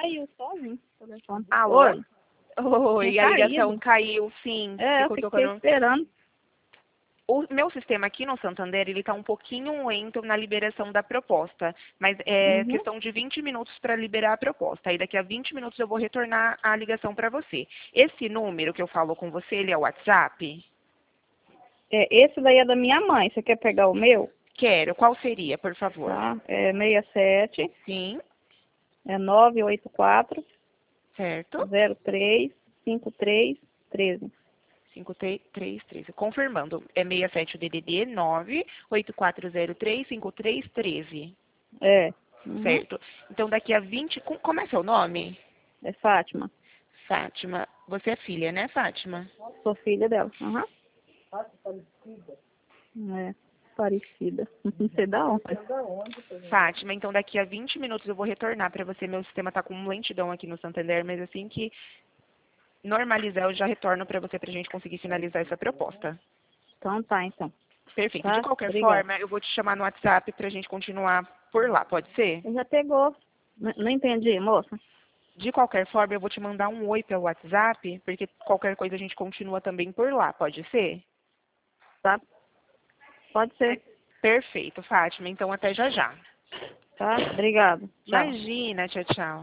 caiu sozinho o telefone. Alô? Oi. Oi, Tinha a ligação caído. caiu, sim. É, eu Ficou fiquei tocando. esperando. O meu sistema aqui no Santander, ele está um pouquinho lento na liberação da proposta, mas é Uhum. questão de 20 minutos para liberar a proposta. Aí daqui a 20 minutos eu vou retornar a ligação para você. Esse número que eu falo com você, ele é o WhatsApp? É, esse daí é da minha mãe. Você quer pegar o meu? Quero. Qual seria, por favor? Tá? É 67 Sim, 984 certo. 03 53 13. 5313. Confirmando, é 67 DDD 984035313. É. Uhum. Certo. Então daqui a 20. Como é seu nome? É Fátima. Fátima. Você é filha, né, Fátima? Sou filha dela. Uhum. É. Parecida. Não sei da onde. Fátima, então daqui a 20 minutos eu vou retornar para você. Meu sistema está com lentidão aqui no Santander, mas assim que normalizar eu já retorno para você para a gente conseguir finalizar essa proposta. Então tá, então. Perfeito. De Tá? qualquer Obrigada. forma, eu vou te chamar no WhatsApp para a gente continuar por lá, pode ser? Já pegou. Não entendi, moça. De qualquer forma, eu vou te mandar um oi pelo WhatsApp, porque qualquer coisa a gente continua também por lá, pode ser? Tá? Pode ser. Perfeito, Fátima. Então até já já. Tá? Obrigado. Tchau. Imagina, tchau, tchau.